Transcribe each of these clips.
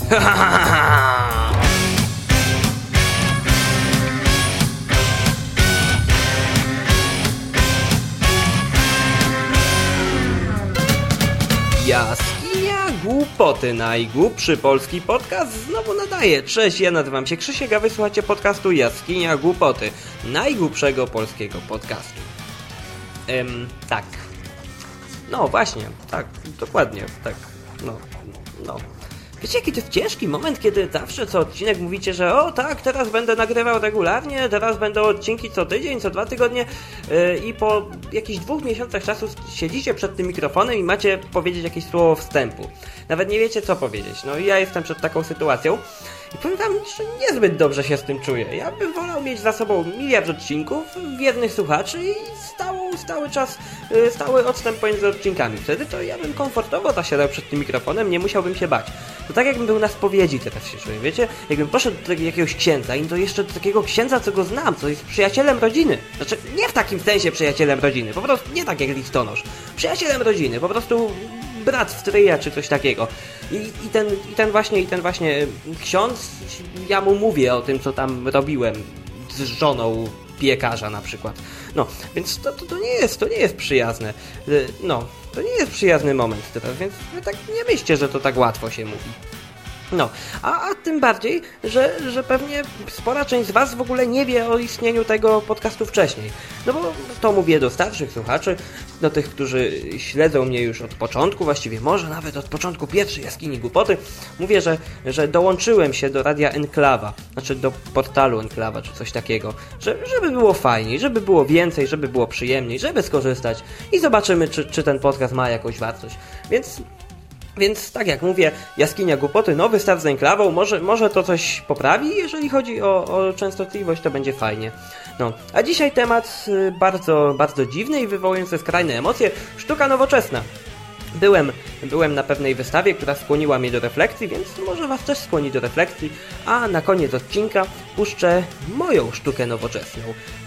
Jaskinia Głupoty, najgłupszy polski podcast znowu nadaje. Cześć, ja nazywam się Krzysiek, a wysłuchacie podcastu Jaskinia Głupoty, najgłupszego polskiego podcastu. Tak. No właśnie, tak, dokładnie, tak, no. Wiecie, jaki to jest ciężki moment, kiedy zawsze co odcinek mówicie, że o tak, teraz będę nagrywał regularnie, teraz będą odcinki co tydzień, co 2 tygodnie i po jakichś 2 miesiącach czasu siedzicie przed tym mikrofonem i macie powiedzieć jakieś słowo wstępu. Nawet nie wiecie co powiedzieć. No i ja jestem przed taką sytuacją i powiem wam, że niezbyt dobrze się z tym czuję. Ja bym wolał mieć za sobą 1 miliard odcinków, wiernych słuchaczy i stały odstęp pomiędzy odcinkami. Wtedy to ja bym komfortowo zasiadał przed tym mikrofonem, nie musiałbym się bać. To tak jakbym był na spowiedzi, teraz się czuję, wiecie? Jakbym poszedł do jakiegoś księdza i to jeszcze do takiego księdza, co go znam, co jest przyjacielem rodziny. Znaczy, nie w takim sensie przyjacielem rodziny, po prostu nie tak jak listonosz. Przyjacielem rodziny, po prostu brat stryja czy coś takiego. I ten właśnie ksiądz, ja mu mówię o tym, co tam robiłem z żoną piekarza na przykład. No, więc to nie jest przyjazne. No, to nie jest przyjazny moment teraz, więc tak nie myślcie, że to tak łatwo się mówi. No, a tym bardziej, że pewnie spora część z was w ogóle nie wie o istnieniu tego podcastu wcześniej. No bo to mówię do starszych słuchaczy, do tych, którzy śledzą mnie już od początku, właściwie może nawet od początku pierwszej Jaskini Głupoty. Mówię, że dołączyłem się do Radia Enklawa, znaczy do portalu Enklawa czy coś takiego, żeby było fajniej, żeby było więcej, żeby było przyjemniej, żeby skorzystać i zobaczymy, czy ten podcast ma jakąś wartość. Więc tak jak mówię, Jaskinia Głupoty, nowy start z Enklawą, może to coś poprawi, jeżeli chodzi o częstotliwość, to będzie fajnie. No, a dzisiaj temat bardzo, bardzo dziwny i wywołujący skrajne emocje, sztuka nowoczesna. Byłem na pewnej wystawie, która skłoniła mnie do refleksji, więc może was też skłoni do refleksji, a na koniec odcinka puszczę moją sztukę nowoczesną.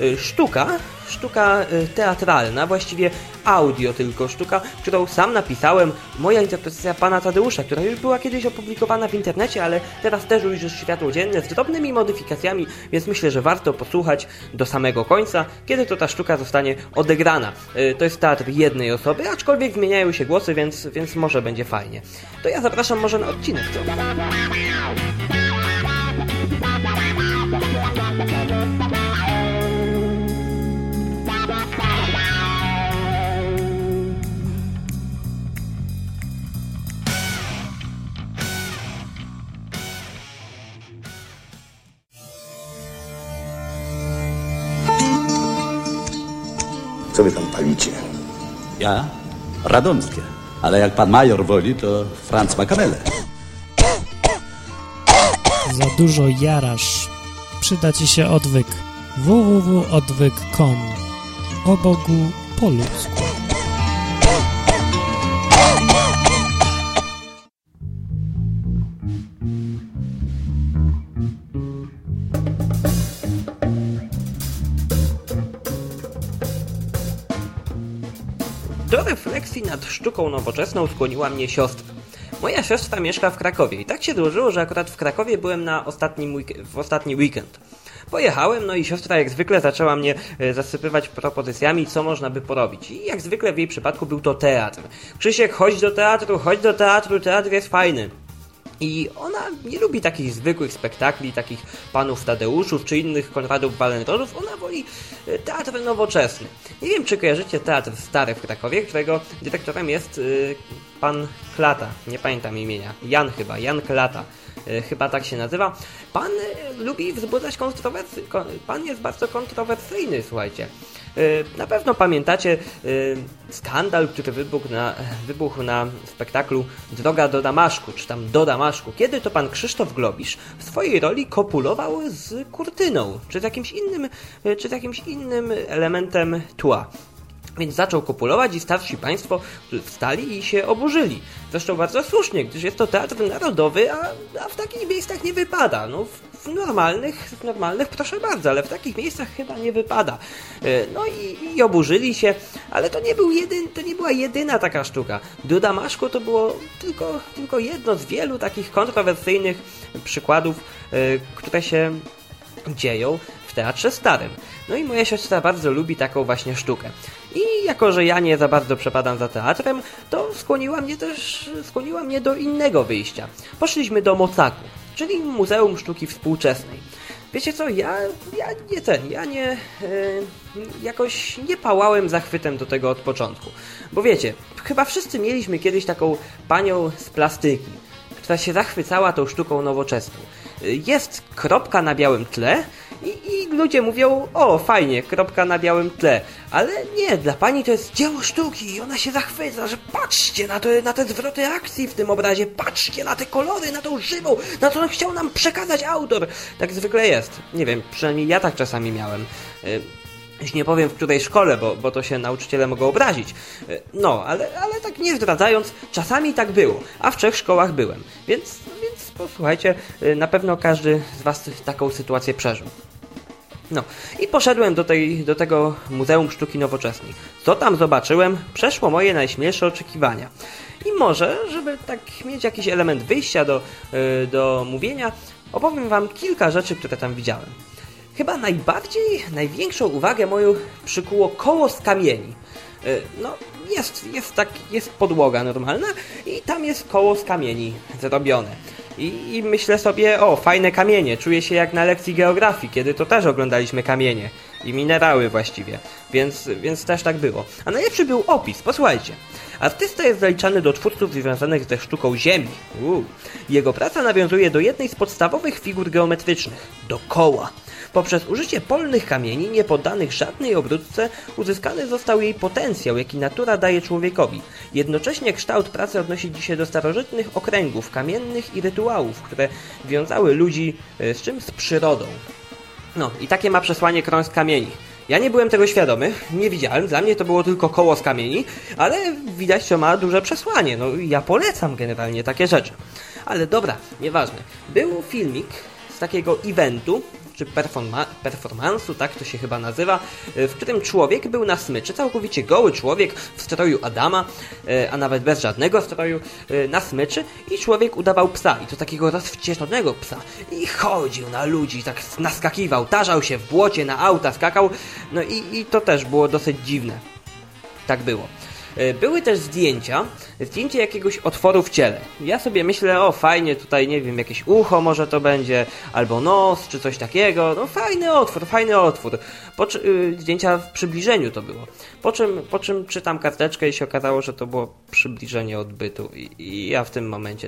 Sztuka teatralna, właściwie audio tylko sztuka, którą sam napisałem, moja interpretacja Pana Tadeusza, która już była kiedyś opublikowana w internecie, ale teraz też ujrzy światło dzienne z drobnymi modyfikacjami, więc myślę, że warto posłuchać do samego końca, kiedy to ta sztuka zostanie odegrana. To jest teatr jednej osoby, aczkolwiek zmieniają się głosy, więc może będzie fajnie. To ja zapraszam może na odcinek. Co wy tam palicie? Ja? Radomskie. Ale jak pan major woli, to Franz Makamele. Za dużo jarasz. Przyda ci się odwyk. www.odwyk.com. O Bogu po ludzku. Do refleksji nad sztuką nowoczesną skłoniła mnie siostra. Moja siostra mieszka w Krakowie i tak się złożyło, że akurat w Krakowie byłem w ostatni weekend. Pojechałem, no i siostra jak zwykle zaczęła mnie zasypywać propozycjami, co można by porobić. I jak zwykle w jej przypadku był to teatr. Krzysiek, chodź do teatru, teatr jest fajny. I ona nie lubi takich zwykłych spektakli, takich panów Tadeuszów czy innych Konradów Wallenrożów, ona woli teatr nowoczesny. Nie wiem, czy kojarzycie Teatr Stary w Krakowie, którego dyrektorem jest pan Klata, nie pamiętam imienia, Jan Klata, chyba tak się nazywa. Pan lubi wzbudzać kontrowersje, pan jest bardzo kontrowersyjny, słuchajcie. Na pewno pamiętacie skandal, który wybuchł na spektaklu Droga do Damaszku, czy tam do Damaszku, kiedy to pan Krzysztof Globisz w swojej roli kopulował z kurtyną, czy z jakimś innym elementem tła. Więc zaczął kopulować i starsi państwo wstali i się oburzyli. Zresztą bardzo słusznie, gdyż jest to teatr narodowy, a w takich miejscach nie wypada. No, w normalnych proszę bardzo, ale w takich miejscach chyba nie wypada. No i oburzyli się, ale to nie była jedyna taka sztuka. Do Damaszku to było tylko jedno z wielu takich kontrowersyjnych przykładów, które się dzieją w Teatrze Starym. No i moja siostra bardzo lubi taką właśnie sztukę. I jako, że ja nie za bardzo przepadam za teatrem, to skłoniła mnie do innego wyjścia. Poszliśmy do Mocaku, czyli Muzeum Sztuki Współczesnej. Wiecie co, jakoś nie pałałem zachwytem do tego od początku. Bo wiecie, chyba wszyscy mieliśmy kiedyś taką panią z plastyki, która się zachwycała tą sztuką nowoczesną. Jest kropka na białym tle i ludzie mówią, o fajnie, kropka na białym tle, ale nie, dla pani to jest dzieło sztuki i ona się zachwyca, że patrzcie na te zwroty akcji w tym obrazie, patrzcie na te kolory, na tą żywą, na co chciał nam przekazać autor. Tak zwykle jest, nie wiem, przynajmniej ja tak czasami miałem. Już nie powiem w której szkole, bo to się nauczyciele mogą obrazić. No, ale tak nie zdradzając, czasami tak było, a w 3 szkołach byłem. Więc posłuchajcie, na pewno każdy z was taką sytuację przeżył. No, i poszedłem do tego Muzeum Sztuki Nowoczesnej. Co tam zobaczyłem, przeszło moje najśmielsze oczekiwania. I może, żeby tak mieć jakiś element wyjścia do mówienia, opowiem wam kilka rzeczy, które tam widziałem. Chyba największą uwagę moją przykuło koło z kamieni. No, jest podłoga normalna i tam jest koło z kamieni zrobione. I myślę sobie, o, fajne kamienie, czuję się jak na lekcji geografii, kiedy to też oglądaliśmy kamienie i minerały właściwie, więc też tak było. A najlepszy był opis, posłuchajcie. Artysta jest zaliczany do twórców związanych ze sztuką ziemi. Jego praca nawiązuje do jednej z podstawowych figur geometrycznych, do koła. Poprzez użycie polnych kamieni, nie poddanych żadnej obróbce, uzyskany został jej potencjał, jaki natura daje człowiekowi. Jednocześnie kształt pracy odnosi się do starożytnych okręgów kamiennych i rytuałów, które wiązały ludzi z czym? Z przyrodą. No i takie ma przesłanie krąg z kamieni. Ja nie byłem tego świadomy, nie widziałem, dla mnie to było tylko koło z kamieni, ale widać, że ma duże przesłanie. No ja polecam generalnie takie rzeczy. Ale dobra, nieważne. Był filmik z takiego eventu, czy performansu, tak to się chyba nazywa, w którym człowiek był na smyczy, całkowicie goły człowiek w stroju Adama, a nawet bez żadnego stroju, na smyczy i człowiek udawał psa, i to takiego rozwścieczonego psa i chodził na ludzi, tak naskakiwał, tarzał się w błocie, na auta skakał, no i to też było dosyć dziwne. Tak było. Były też zdjęcie jakiegoś otworu w ciele. Ja sobie myślę, o fajnie, tutaj nie wiem, jakieś ucho może to będzie, albo nos, czy coś takiego. No fajny otwór. Zdjęcia w przybliżeniu to było. Po czym czytam karteczkę i się okazało, że to było przybliżenie odbytu. I ja w tym momencie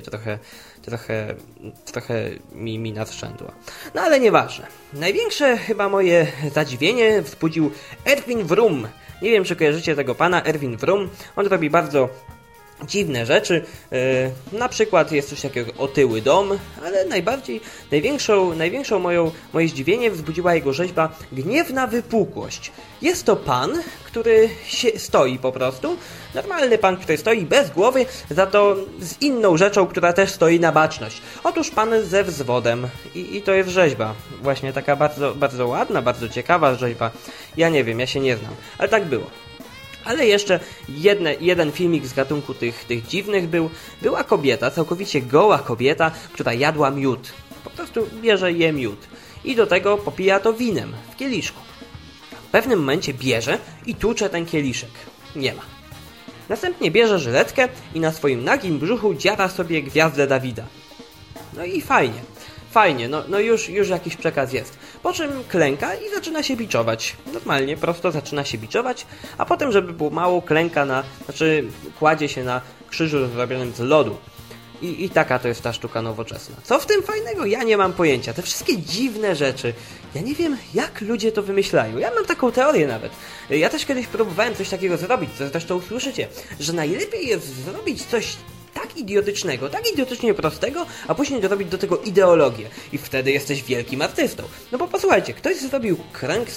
trochę mi nadszędła. No ale nieważne. Największe chyba moje zadziwienie wzbudził Erwin Wrum. Nie wiem, czy kojarzycie tego pana, Erwin Wrum. On robi bardzo dziwne rzeczy. Na przykład jest coś takiego Otyły dom, ale największą moje zdziwienie wzbudziła jego rzeźba Gniewna wypukłość. Jest to pan, który stoi po prostu. Normalny pan, który stoi bez głowy, za to z inną rzeczą, która też stoi na baczność. Otóż pan ze wzwodem. I to jest rzeźba. Właśnie taka bardzo, bardzo ładna, bardzo ciekawa rzeźba. Ja nie wiem, ja się nie znam. Ale tak było. Ale jeszcze jeden filmik z gatunku tych dziwnych była kobieta, całkowicie goła kobieta, która jadła miód. Po prostu bierze i je miód. I do tego popija to winem w kieliszku. W pewnym momencie bierze i tłucze ten kieliszek. Nie ma. Następnie bierze żyletkę i na swoim nagim brzuchu dziara sobie gwiazdę Dawida. No i fajnie, no już jakiś przekaz jest. Po czym klęka i zaczyna się biczować. Normalnie, prosto zaczyna się biczować, a potem, żeby było mało, kładzie się na krzyżu zrobionym z lodu. I taka to jest ta sztuka nowoczesna. Co w tym fajnego? Ja nie mam pojęcia. Te wszystkie dziwne rzeczy. Ja nie wiem, jak ludzie to wymyślają. Ja mam taką teorię nawet. Ja też kiedyś próbowałem coś takiego zrobić, co zresztą usłyszycie, że najlepiej jest zrobić coś tak idiotycznie prostego, a później dorobić do tego ideologię. I wtedy jesteś wielkim artystą. No bo posłuchajcie, ktoś zrobił kręg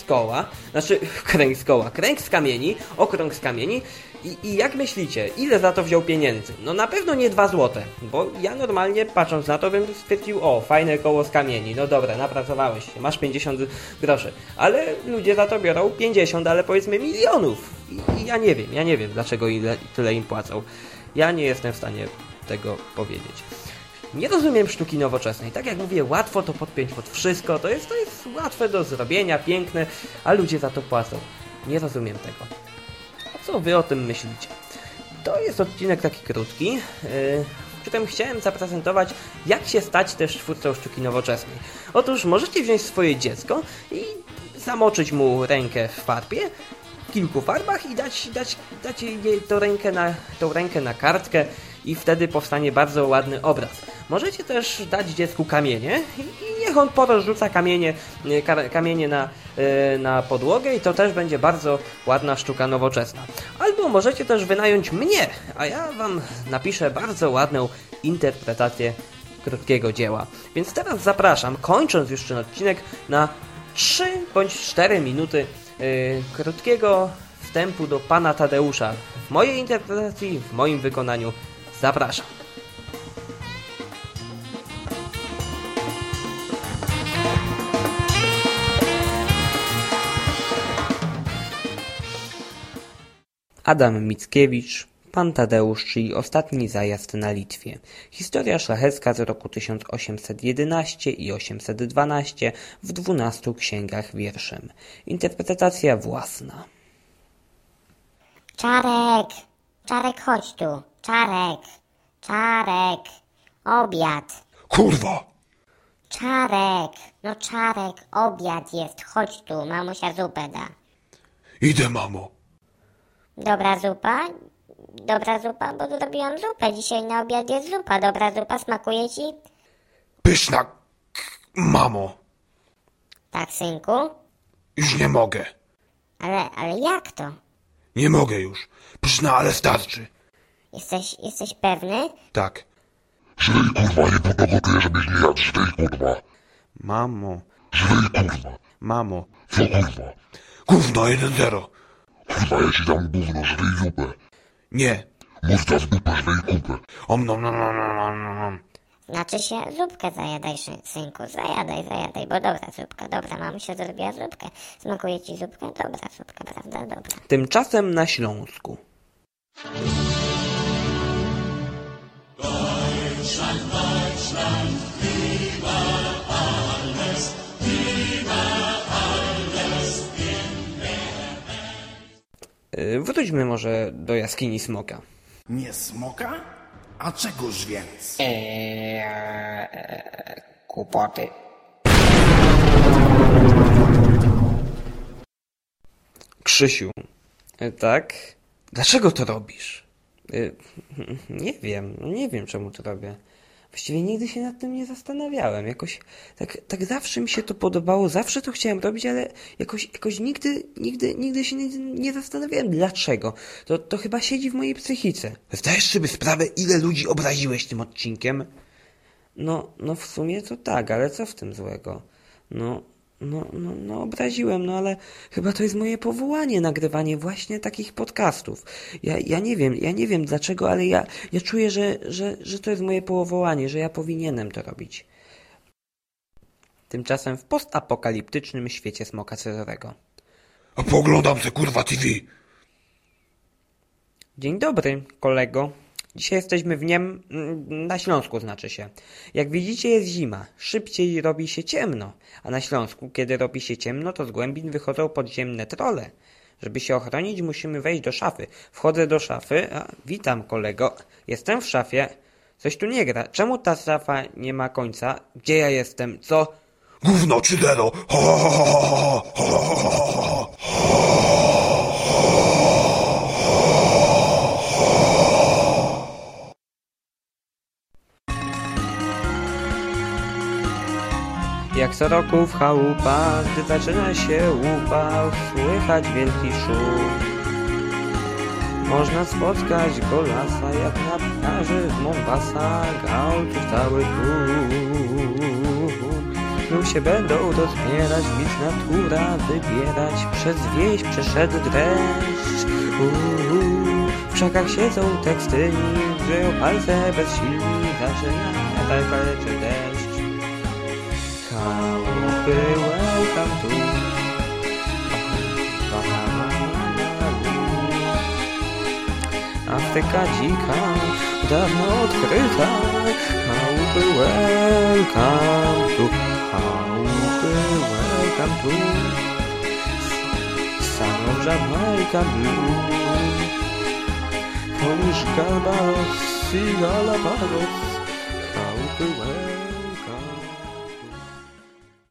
z kamieni, okrąg z kamieni i jak myślicie, ile za to wziął pieniędzy? No na pewno nie 2 złote, bo ja normalnie patrząc na to bym stwierdził, o, fajne koło z kamieni, no dobra, napracowałeś się, masz 50 groszy, ale ludzie za to biorą 50, ale powiedzmy milionów. I ja nie wiem dlaczego tyle im płacą. Ja nie jestem w stanie tego powiedzieć. Nie rozumiem sztuki nowoczesnej. Tak jak mówię, łatwo to podpiąć pod wszystko, to jest łatwe do zrobienia, piękne, a ludzie za to płacą. Nie rozumiem tego. A co wy o tym myślicie? To jest odcinek taki krótki, w którym chciałem zaprezentować, jak się stać też twórcą sztuki nowoczesnej. Otóż możecie wziąć swoje dziecko i zamoczyć mu rękę w farbie, w kilku farbach i dać jej tą rękę na kartkę i wtedy powstanie bardzo ładny obraz. Możecie też dać dziecku kamienie i niech on porozrzuca kamienie na podłogę i to też będzie bardzo ładna sztuka nowoczesna. Albo możecie też wynająć mnie, a ja wam napiszę bardzo ładną interpretację krótkiego dzieła. Więc teraz zapraszam, kończąc już ten odcinek, na 3 bądź 4 minuty krótkiego wstępu do pana Tadeusza. W mojej interpretacji, w moim wykonaniu. Zapraszam. Adam Mickiewicz, Pan Tadeusz, czyli ostatni zajazd na Litwie. Historia szlachecka z roku 1811 i 812 w 12 księgach wierszem. Interpretacja własna. Czarek, chodź tu. Czarek, obiad. Kurwa! Czarek, obiad jest, chodź tu, mamusia zupę da. Idę, mamo. Dobra zupa, bo zrobiłam zupę, dzisiaj na obiad jest zupa, dobra zupa, smakuje ci? Pyszna, mamo. Tak, synku? Już nie mogę. Ale jak to? Nie mogę już. Pyszna, ale starczy. Jesteś pewny? Tak. Żryj, kurwa, nie pogotuję, żebyś nie jadł. Żryj, kurwa. Mamo. Żryj, kurwa. Mamo. Co, kurwa? Gówno, 1-0. Kurwa, ja ci dam gówno, żryj zupę. Nie. Mówca w dupę, żryj kupę. Nom. Znaczy się zupkę zajadaj, synku, zajadaj, bo dobra zupka, dobra, mamusia zrobiła zupkę. Smakuje ci zupka? Dobra zupka, prawda? Dobra. Tymczasem na Śląsku. Wróćmy może do jaskini Smoka. Nie smoka? A czegoż więc? Kłopoty. Krzysiu, tak? Dlaczego to robisz? Nie wiem czemu to robię. Właściwie nigdy się nad tym nie zastanawiałem. Jakoś tak zawsze mi się to podobało, zawsze to chciałem robić, ale jakoś nigdy się nie zastanawiałem dlaczego. To chyba siedzi w mojej psychice. Zdajesz sobie sprawę, ile ludzi obraziłeś tym odcinkiem? No w sumie to tak, ale co w tym złego? No obraziłem, ale chyba to jest moje powołanie, nagrywanie właśnie takich podcastów. Ja nie wiem dlaczego, ale ja czuję, że to jest moje powołanie, że ja powinienem to robić. Tymczasem w postapokaliptycznym świecie Smoka Cezarego. A poglądam se, kurwa, TV. Dzień dobry, kolego. Dzisiaj jesteśmy na Śląsku znaczy się. Jak widzicie jest zima, szybciej robi się ciemno, a na Śląsku, kiedy robi się ciemno, to z głębin wychodzą podziemne trolle. Żeby się ochronić, musimy wejść do szafy. Wchodzę do szafy, witam kolego, jestem w szafie. Coś tu nie gra, czemu ta szafa nie ma końca? Gdzie ja jestem, co? Gówno, 3-0. Jak co roku w chałupach, gdy zaczyna się upał, słychać wielki szum. Można spotkać golasa jak na plaży w Mombasa, gałki cały tu się będą rozbierać, nic natura wybierać, przez wieś przeszedł dreszcz. W krzakach siedzą tekstyli, grzeją palce bezsilni, zaczyna leczy deszcz. Chałupy, welcome to Afryka dzika, dawno odkryta. Chałupy, welcome to Chałupy, welcome to Son of Jamaica Blue. Polish Galapagos, Chałupy, welcome